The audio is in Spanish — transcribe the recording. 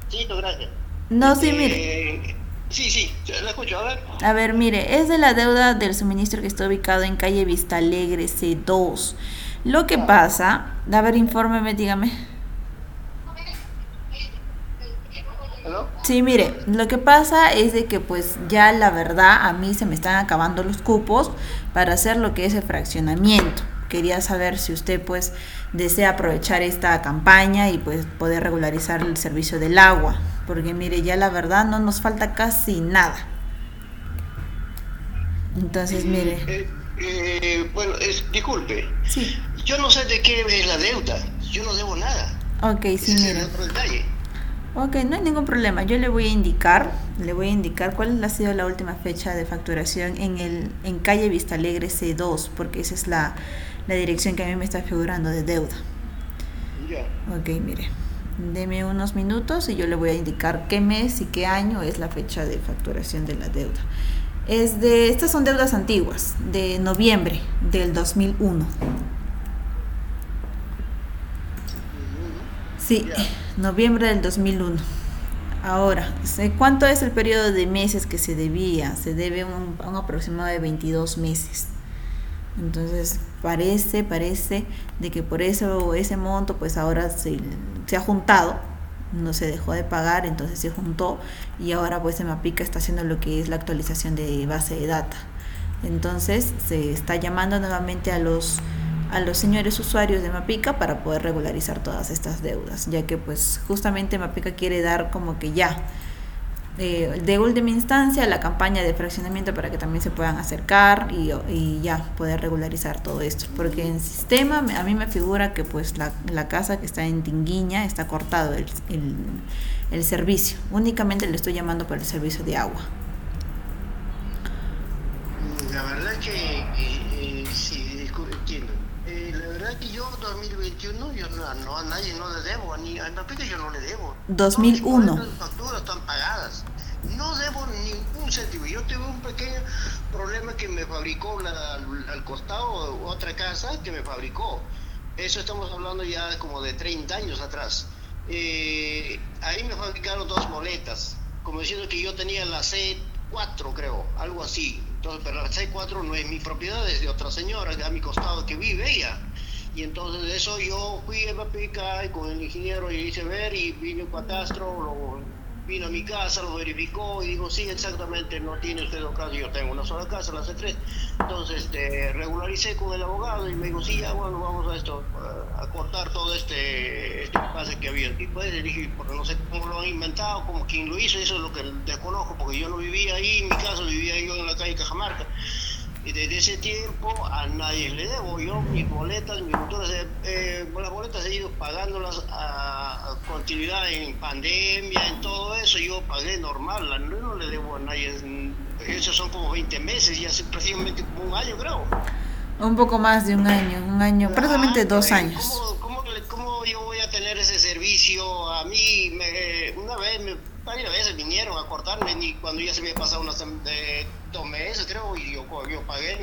Sí, no, gracias. No, sí, mire. Sí, sí, la escucho, a ver. A ver, mire, es de la deuda del suministro que está ubicado en calle Vista Alegre C2. Lo que Ya. pasa, a ver, infórmeme, dígame. ¿Aló? Sí, mire, lo que pasa es de que pues ya la verdad a mí se me están acabando los cupos para hacer lo que es el fraccionamiento. Quería saber si usted pues desea aprovechar esta campaña y pues poder regularizar el servicio del agua, porque mire, ya la verdad no nos falta casi nada. Entonces, mire, Bueno, disculpe, sí, yo no sé de qué es la deuda, yo no debo nada. ok, sí, Ese es el mire. otro detalle. Ok, no hay ningún problema. Yo le voy a indicar cuál ha sido la última fecha de facturación en calle Vista Alegre C2, porque esa es la dirección que a mí me está figurando de deuda. Ya. Ok, mire, deme unos minutos y yo le voy a indicar qué mes y qué año es la fecha de facturación de la deuda. Estas son deudas antiguas, de noviembre del 2001. 2001. Sí, Ya. noviembre del 2001. Ahora, ¿cuánto es el periodo de meses que se debía? Se debe un aproximado de 22 meses. Entonces, parece de que por eso ese monto pues ahora se ha juntado, no se dejó de pagar, entonces se juntó y ahora pues Mapica está haciendo lo que es la actualización de base de data. Entonces, se está llamando nuevamente a los señores usuarios de Mapica para poder regularizar todas estas deudas, ya que pues justamente Mapica quiere dar como que ya de última instancia la campaña de fraccionamiento para que también se puedan acercar y ya poder regularizar todo esto, porque en sistema a mí me figura que pues la casa que está en Tinguiña está cortado el servicio, únicamente le estoy llamando para el servicio de agua. La verdad que sí, entiendo. La verdad que yo 2021 yo a nadie no le debo, ni a Napica yo no le debo. Todas mis 2001. boletas y facturas están pagadas. No debo ningún céntimo. Yo tuve un pequeño problema que me fabricó al costado otra casa que me fabricó. Eso estamos hablando ya como de 30 años atrás. Ahí me fabricaron dos boletas, como diciendo que yo tenía la C4, creo, algo así. Entonces, pero la C4 no es mi propiedad, es de otra señora a mi costado que vive ella. Y entonces de eso yo fui a Mapica y con el ingeniero y hice ver y vino el catastro, vino a mi casa, lo verificó y dijo, sí, exactamente, no tiene usted dos casas, yo tengo una sola casa, la C3. Entonces regularicé con el abogado y me dijo, sí, ya bueno, vamos a esto, a cortar todo este pase que había. Y pues le dije, porque no sé cómo lo han inventado, como quien lo hizo, eso es lo que desconozco, porque yo no vivía ahí, en mi casa vivía yo en la calle Cajamarca. Y desde ese tiempo a nadie le debo. Yo mis boletas, mis motores, las boletas he ido pagándolas a continuidad en pandemia, en todo eso. Yo pagué normal, no le debo a nadie. Esos son como 20 meses, ya hace prácticamente como un año, creo. Un poco más de un año, prácticamente Claro, 2 años. ¿cómo yo voy a tener ese servicio? A mí, varias veces vinieron a cortarme, ni cuando ya se me había pasado 2 meses, creo, y yo pagué